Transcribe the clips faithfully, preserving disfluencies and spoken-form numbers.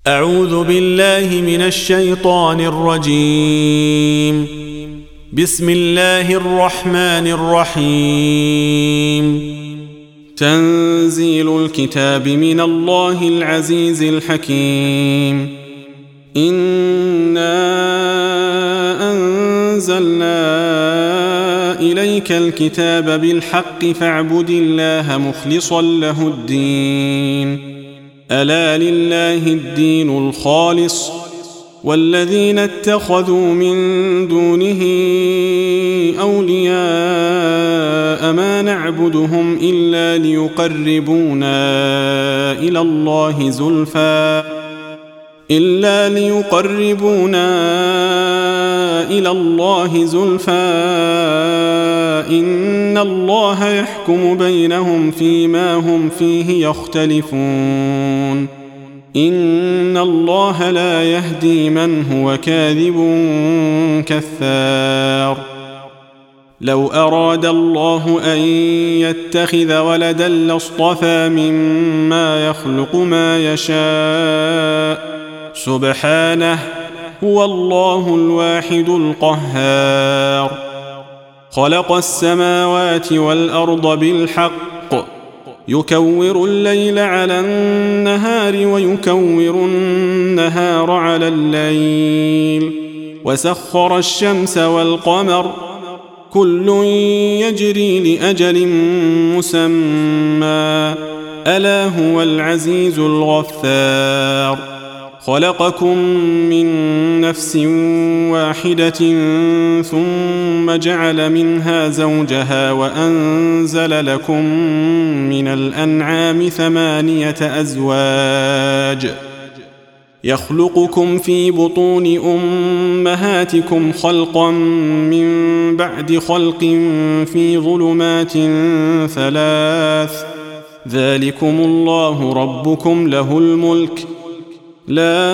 أعوذ بالله من الشيطان الرجيم. بسم الله الرحمن الرحيم. تنزيل الكتاب من الله العزيز الحكيم. إنا أنزلنا إليك الكتاب بالحق فاعبد الله مخلصا له الدين. ألا لله الدين الخالص والذين اتخذوا من دونه أولياء ما نعبدهم إلا ليقربونا إلى الله زلفى إلا ليقربونا إلى الله زلفى إن الله يحكم بينهم فيما هم فيه يختلفون. إن الله لا يهدي من هو كاذب كثار. لو أراد الله أن يتخذ ولدا لاصطفى مما يخلق ما يشاء سبحانه هو الله الواحد القهار. خلق السماوات والأرض بالحق يكور الليل على النهار ويكور النهار على الليل وسخر الشمس والقمر كل يجري لأجل مسمى ألا هو العزيز الغفار. خلقكم من نفس واحدة ثم جعل منها زوجها وأنزل لكم من الأنعام ثمانية أزواج يخلقكم في بطون أمهاتكم خلقا من بعد خلق في ظلمات ثلاث ذلكم الله ربكم له الملك لا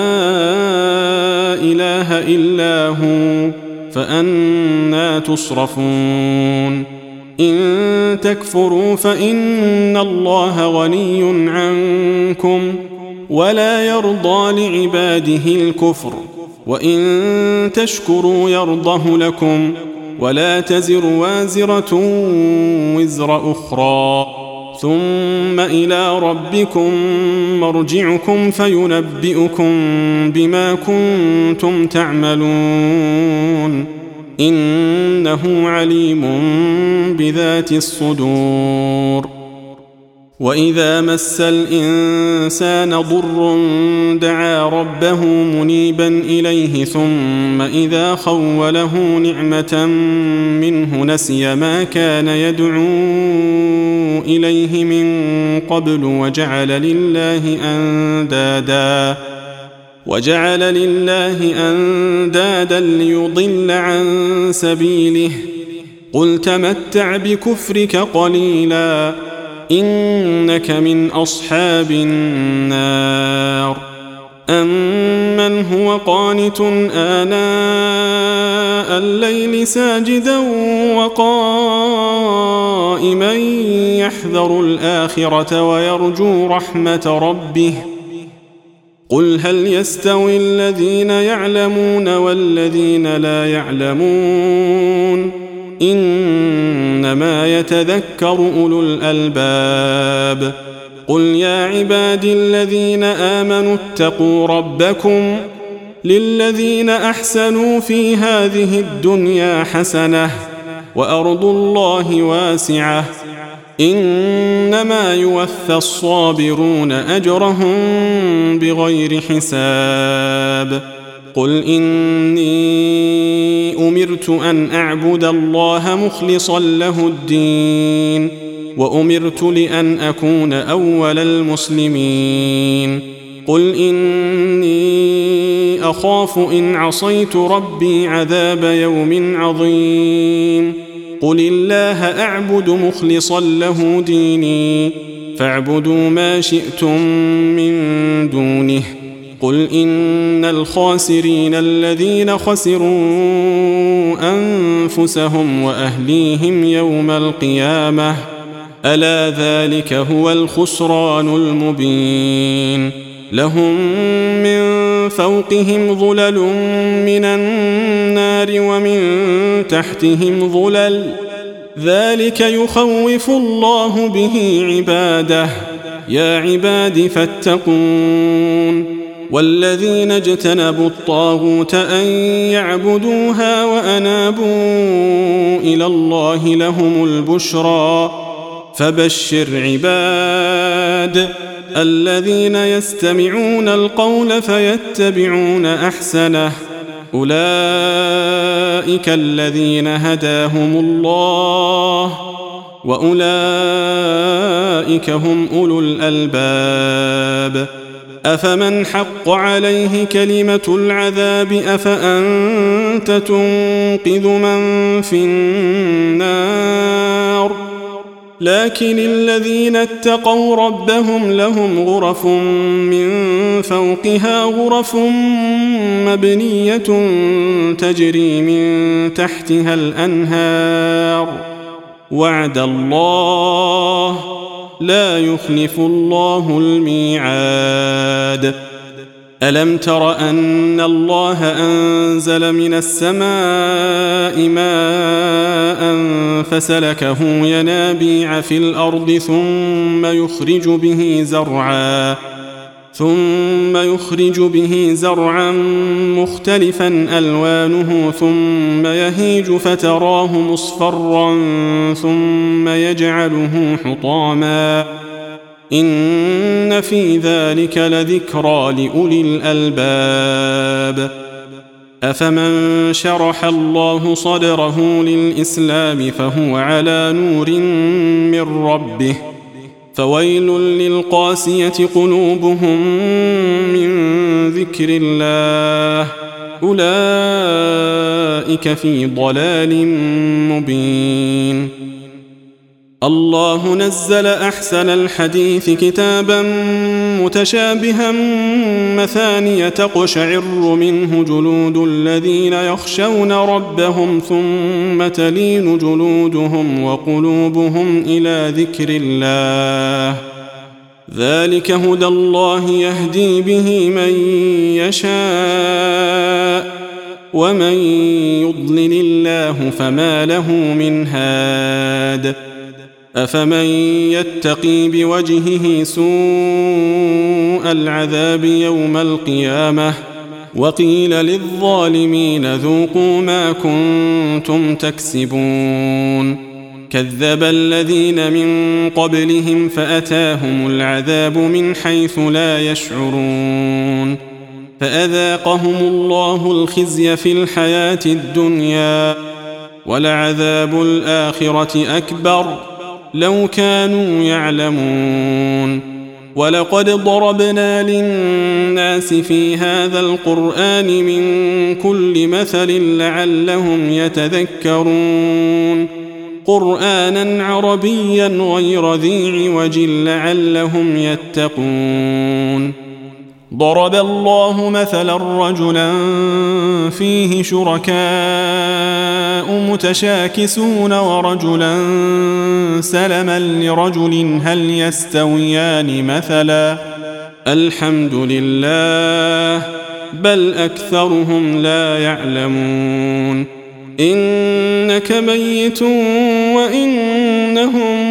إله إلا هو فأنى تصرفون. إن تكفروا فإن الله غني عنكم ولا يرضى لعباده الكفر وإن تشكروا يرضه لكم ولا تزر وازرة وزر أخرى ثم إلى ربكم مرجعكم فينبئكم بما كنتم تعملون إنه عليم بذات الصدور. وإذا مس الإنسان ضر دعا ربه منيبا إليه ثم إذا خوله نعمة منه نسي ما كان يدعو إليه من قبل وجعل لله أندادا وجعل لله أندادا ليضل عن سبيله قل تمتع بكفرك قليلا إنك من أصحاب النار. أمن هو قانت آناء الليل ساجدا وقائما يحذر الآخرة ويرجو رحمة ربه قل هل يستوي الذين يعلمون والذين لا يعلمون إنما يتذكر أولو الألباب. قل يا عبادي الذين آمنوا اتقوا ربكم للذين أحسنوا في هذه الدنيا حسنة وأرض الله واسعة إنما يوفى الصابرون أجرهم بغير حساب. قل إني أمرت أن أعبد الله مخلصا له الدين وأمرت لأن أكون أول المسلمين. قل إني أخاف إن عصيت ربي عذاب يوم عظيم. قل الله أعبد مخلصا له ديني فاعبدوا ما شئتم من دونه. قل إن الخاسرين الذين خسروا أنفسهم وأهليهم يوم القيامة ألا ذلك هو الخسران المبين. لهم من فوقهم ظلل من النار ومن تحتهم ظلل ذلك يخوف الله به عباده يا عباد فاتقون والذين اجتنبوا الطاغوت أن يعبدوها وأنابوا إلى الله لهم البشرى فبشر عباد الذين يستمعون القول فيتبعون أحسنه أولئك الذين هداهم الله وأولئك هم أولو الألباب أفمن حق عليه كلمة العذاب أفأنت تنقذ من في النار لكن الذين اتقوا ربهم لهم غرف من فوقها غرف مبنية تجري من تحتها الأنهار وعد الله لا يخلف الله الميعاد ألم تر أن الله أنزل من السماء ماء فسلكه ينابيع في الأرض ثم يخرج به زرعا ثم يخرج به زرعا مختلفا ألوانه ثم يهيج فتراه مصفرا ثم يجعله حطاما إن في ذلك لذكرى لأولي الألباب أفمن شرح الله صدره للإسلام فهو على نور من ربه فويل للقاسية قلوبهم من ذكر الله أولئك في ضلال مبين الله نزل أحسن الحديث كتابا متشابها مثانية تقشعر منه جلود الذين يخشون ربهم ثم تلين جلودهم وقلوبهم إلى ذكر الله ذلك هدى الله يهدي به من يشاء ومن يضلل الله فما له من هاد أفمن يتقي بوجهه سوء العذاب يوم القيامة وقيل للظالمين ذوقوا ما كنتم تكسبون كذب الذين من قبلهم فأتاهم العذاب من حيث لا يشعرون فأذاقهم الله الخزي في الحياة الدنيا ولعذاب الآخرة أكبر لو كانوا يعلمون ولقد ضربنا للناس في هذا القرآن من كل مثل لعلهم يتذكرون قرآنا عربيا غير ذي عوج لعلهم يتقون ضرب الله مثلا رجلا فيه شركاء متشاكسون ورجلا سلما لرجل هل يستويان مثلا الحمد لله بل أكثرهم لا يعلمون إنك ميت وإنهم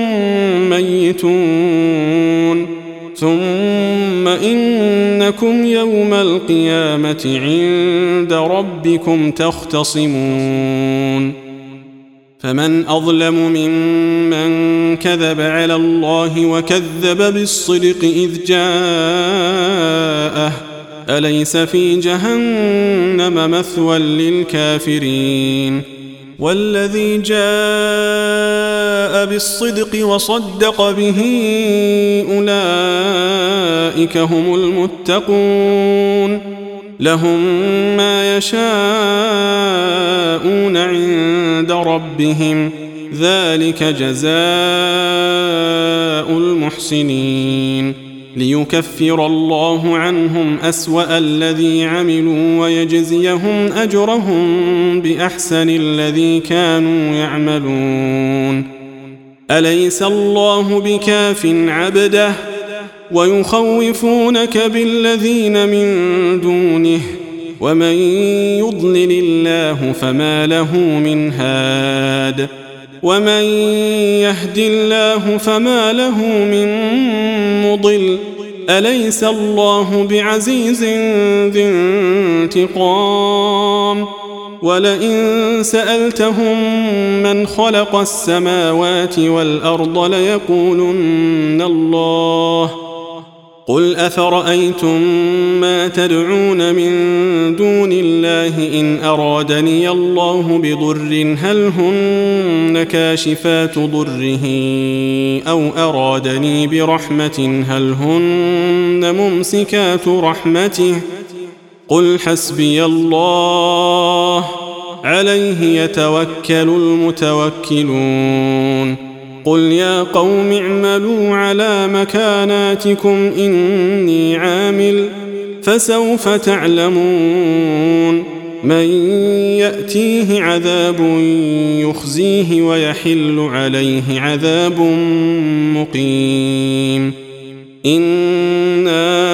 ميتون ثم إنكم يوم القيامة عند ربكم تختصمون فمن أظلم ممن كذب على الله وكذب بالصدق إذ جاءه أليس في جهنم مثوى للكافرين والذي جاء بالصدق وصدق به أولئك هم المتقون لهم ما يشاءون عند ربهم ذلك جزاء المحسنين ليكفر الله عنهم أسوأ الذي عملوا ويجزيهم أجرهم بأحسن الذي كانوا يعملون أليس الله بكاف عبده ويخوفونك بالذين من دونه ومن يضلل الله فما له من هاد ومن يهد الله فما له من مضل أليس الله بعزيز ذي انتقام ولئن سألتهم من خلق السماوات والأرض ليقولن الله قل أفرأيتم ما تدعون من دون الله إن أرادني الله بضر هل هن كاشفات ضره أو أرادني برحمة هل هن ممسكات رحمته قل حسبي الله عليه يتوكل المتوكلون قل يا قوم اعملوا على مكاناتكم إني عامل فسوف تعلمون من يأتيه عذاب يخزيه ويحل عليه عذاب مقيم إنا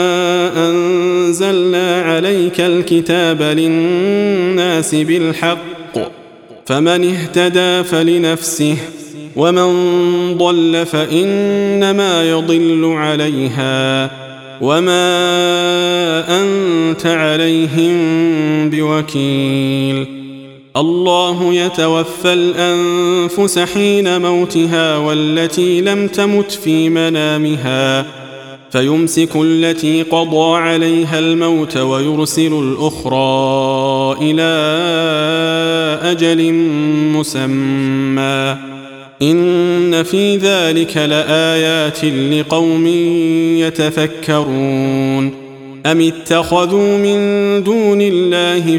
أنزلنا عليك الكتاب للناس بالحق فمن اهتدى فلنفسه ومن ضل فإنما يضل عليها وما أنت عليهم بوكيل الله يتوفى الأنفس حين موتها والتي لم تمت في منامها فيمسك التي قضى عليها الموت ويرسل الأخرى إلى أجل مسمى إن في ذلك لآيات لقوم يتفكرون أم اتخذوا من دون الله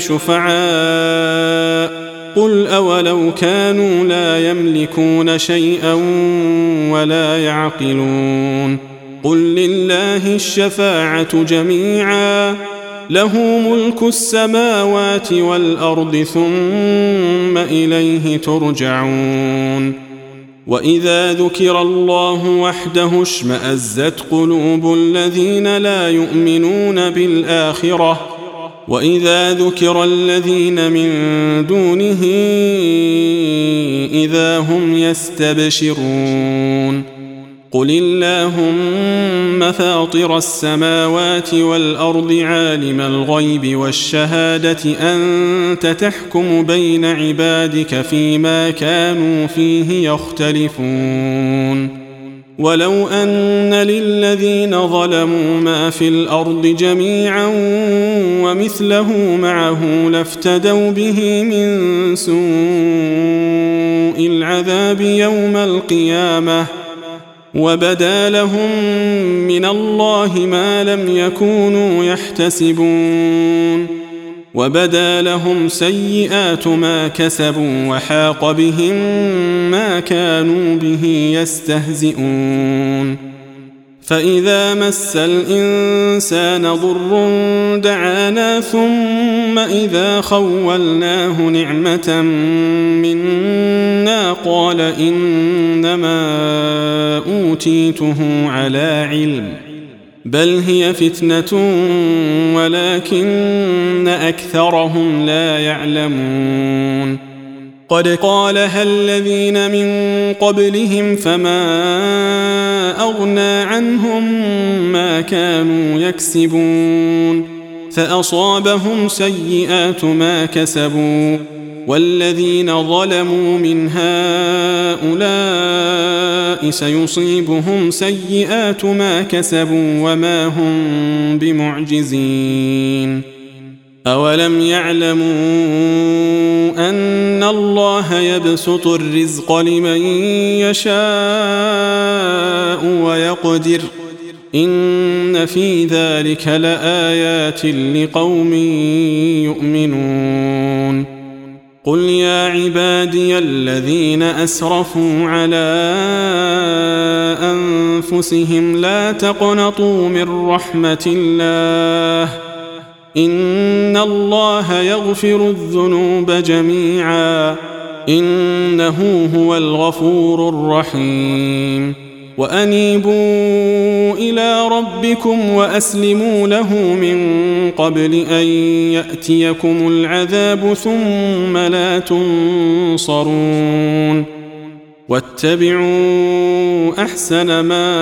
شفعاء قل أولو كانوا لا يملكون شيئا ولا يعقلون قل لله الشفاعة جميعا له ملك السماوات والأرض ثم إليه ترجعون وإذا ذكر الله وحده اشمأزت قلوب الذين لا يؤمنون بالآخرة وإذا ذكر الذين من دونه إذا هم يستبشرون قل اللهم فاطر السماوات والأرض عالم الغيب والشهادة أنت تحكم بين عبادك فيما كانوا فيه يختلفون ولو أن للذين ظلموا ما في الأرض جميعا ومثله معه لافتدوا به من سوء العذاب يوم القيامة وبدا لهم من الله ما لم يكونوا يحتسبون وبدا لهم سيئات ما كسبوا وحاق بهم ما كانوا به يستهزئون فإذا مس الإنسان ضر دعانا ثم إذا خولناه نعمة منا قال إنما أوتيته على علم بل هي فتنة ولكن أكثرهم لا يعلمون قد قالها الذين من قبلهم فما أغنى عنهم ما كانوا يكسبون فأصابهم سيئات ما كسبوا والذين ظلموا من هؤلاء سيصيبهم سيئات ما كسبوا وما هم بمعجزين أولم يعلموا أن الله يبسط الرزق لمن يشاء ويقدر إن في ذلك لآيات لقوم يؤمنون قل يا عبادي الذين أسرفوا على أنفسهم لا تقنطوا من رحمة الله إن الله يغفر الذنوب جميعا إنه هو الغفور الرحيم وأنيبوا إلى ربكم وأسلموا له من قبل أن يأتيكم العذاب ثم لا تنصرون واتبعوا أحسن ما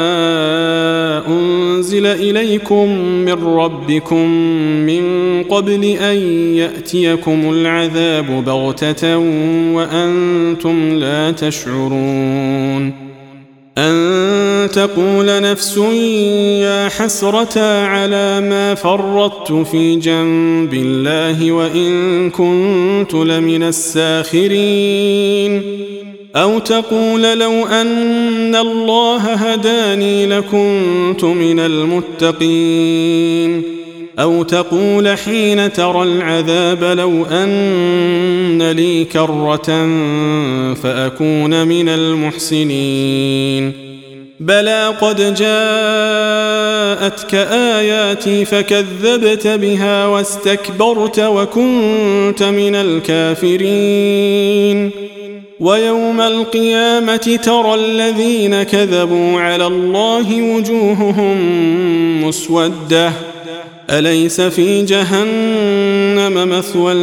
أنزل إليكم من ربكم من قبل أن يأتيكم العذاب بغتة وأنتم لا تشعرون أن تقول نفس يا حسرة على ما فرطت في جنب الله وإن كنت لمن الساخرين أو تقول لو أن الله هداني لكنت من المتقين أو تقول حين ترى العذاب لو أن لي كرة فأكون من المحسنين بلى قد جاءتك آياتي فكذبت بها واستكبرت وكنت من الكافرين ويوم القيامة ترى الذين كذبوا على الله وجوههم مسودة أليس في جهنم مثوى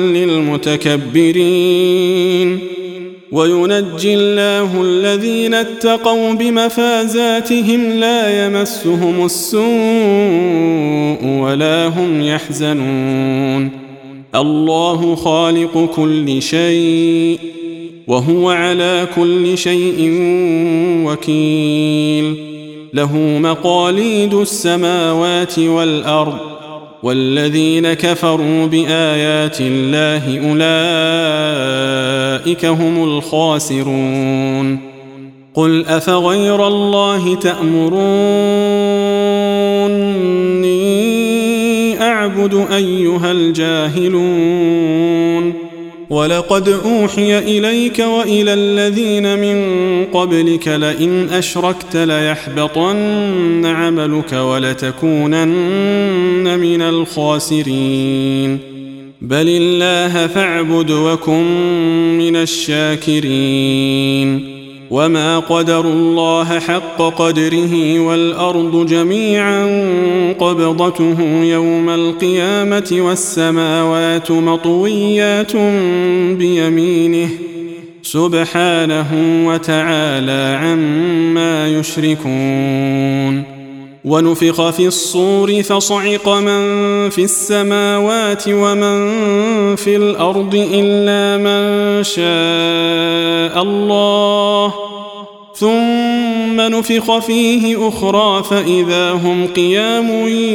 للمتكبرين وينجي الله الذين اتقوا بمفازاتهم لا يمسهم السوء ولا هم يحزنون الله خالق كل شيء وهو على كل شيء وكيل له مقاليد السماوات والأرض والذين كفروا بآيات الله أولئك هم الخاسرون قل أفغير الله تأمروني أعبد أيها الجاهلون ولقد أوحي إليك وإلى الذين من قبلك لئن أشركت ليحبطن عملك ولتكونن من الخاسرين بل الله فاعبد وكن من الشاكرين وما قدروا الله حق قدره والأرض جميعا قبضته يوم القيامة والسماوات مطويات بيمينه سبحانه وتعالى عما يشركون ونفخ في الصور فصعق من في السماوات ومن في الأرض إلا من شاء الله ثم نفخ فيه أخرى فإذا هم قيام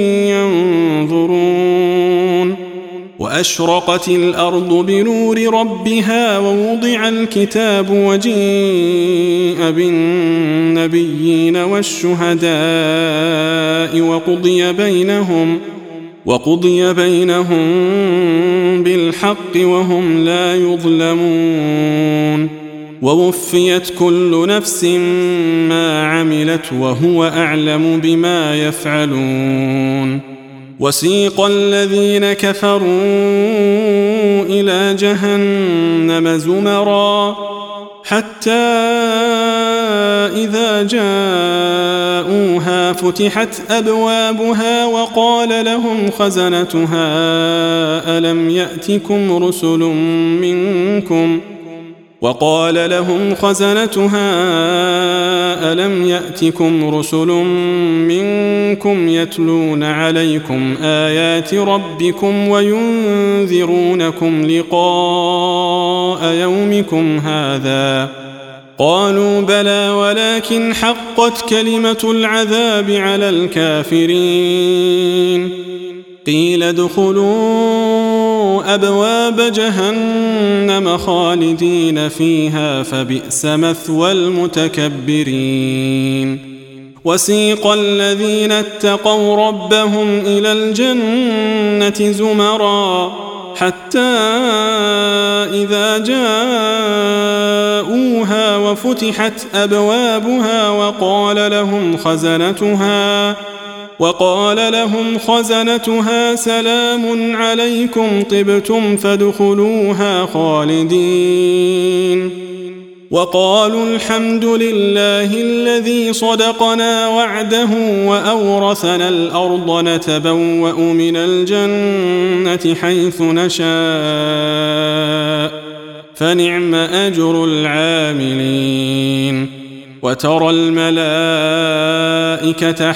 ينظرون وأشرقت الأرض بنور ربها ووضع الكتاب وجيء بالنبيين والشهداء وقضي بينهم وقضي بينهم بالحق وهم لا يظلمون ووفيت كل نفس ما عملت وهو أعلم بما يفعلون وسيق الذين كفروا إلى جهنم زمرا حتى إذا جاءوها فتحت أبوابها وقال لهم خزنتها ألم يأتكم رسل منكم وقال لهم خزنتها ألم يأتكم رسل منكم يتلون عليكم آيات ربكم وينذرونكم لقاء يومكم هذا قالوا بلى ولكن حقت كلمة العذاب على الكافرين قيل ادخلوا أبواب جهنم خالدين فيها فبئس مثوى المتكبرين وسيق الذين اتقوا ربهم إلى الجنة زمرا حتى إذا جاءوها وفتحت أبوابها وقال لهم خزنتها وقال لهم خزنتها سلام عليكم طبتم فادخلوها خالدين وقالوا الحمد لله الذي صدقنا وعده وأورثنا الأرض نتبوأ من الجنة حيث نشاء فنعم أجر العاملين وترى الملائكة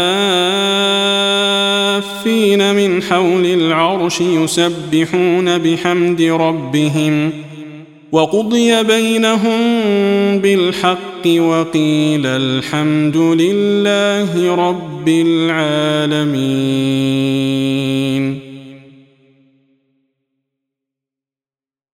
حافين من حول العرش يسبحون بحمد ربهم وقضي بينهم بالحق وقيل الحمد لله رب العالمين.